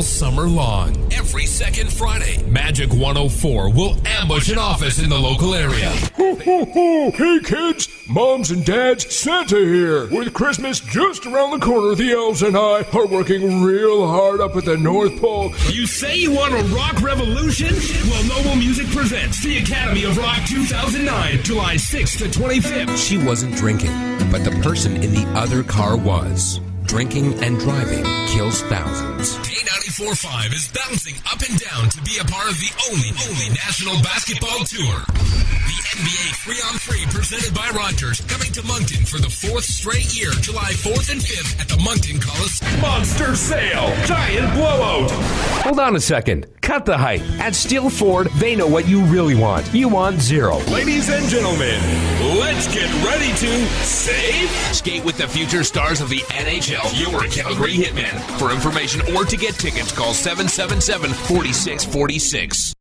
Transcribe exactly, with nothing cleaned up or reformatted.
all summer long. Every second Friday, Magic one oh four will ambush an office in the local area. Ho, ho, ho! Hey kids, moms and dads, Santa here. With Christmas just around the corner, the elves and I are working real hard up at the North Pole. You say you want a rock revolution? Well, Noble Music presents the Academy of Rock two thousand nine, July sixth to twenty-fifth. She wasn't drinking, but the person in the other car was. Drinking and driving kills thousands. K ninety-four point five is bouncing up and down to be a part of the only, only National Basketball Tour. The N B A three on three presented by Rogers, coming to Moncton for the fourth straight year, July fourth and fifth at the Moncton Coliseum. Monster Sale, Giant Blowout. Hold on a second. Cut the hype. At Steel Ford, they know what you really want. You want zero. Ladies and gentlemen, let's get ready to save. Skate with the future stars of the N H L, your Calgary Hitmen. For information or to get tickets, call seven seven seven, four six four six.